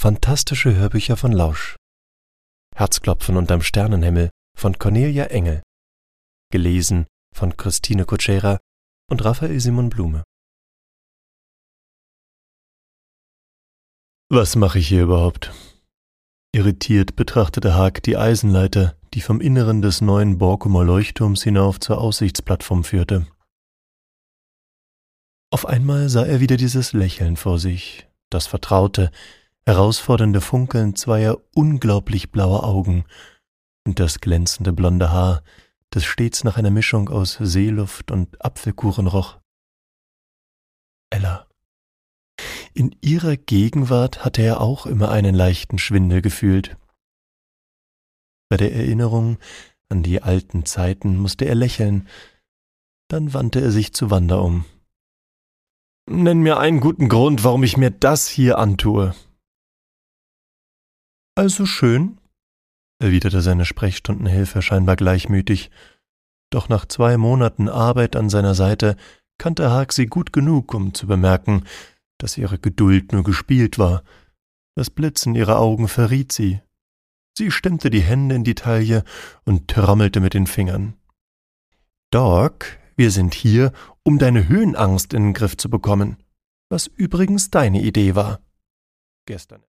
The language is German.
Fantastische Hörbücher von Lausch. Herzklopfen unterm Sternenhimmel von Cornelia Engel. Gelesen von Christine Kutschera und Raphael Simon Blume. Was mache ich hier überhaupt? Irritiert betrachtete Haag die Eisenleiter, die vom Inneren des neuen Borkumer Leuchtturms hinauf zur Aussichtsplattform führte. Auf einmal sah er wieder dieses Lächeln vor sich, das vertraute, herausfordernde Funkeln zweier unglaublich blauer Augen und das glänzende blonde Haar, das stets nach einer Mischung aus Seeluft und Apfelkuchen roch. Ella. In ihrer Gegenwart hatte er auch immer einen leichten Schwindel gefühlt. Bei der Erinnerung an die alten Zeiten musste er lächeln, dann wandte er sich zu Wanda um. »Nenn mir einen guten Grund, warum ich mir das hier antue.« »Also schön«, erwiderte seine Sprechstundenhilfe scheinbar gleichmütig, doch nach 2 Monaten Arbeit an seiner Seite kannte Haag sie gut genug, um zu bemerken, dass ihre Geduld nur gespielt war. Das Blitzen ihrer Augen verriet sie. Sie stemmte die Hände in die Taille und trommelte mit den Fingern. »Doc, wir sind hier, um deine Höhenangst in den Griff zu bekommen, was übrigens deine Idee war.« Gestern.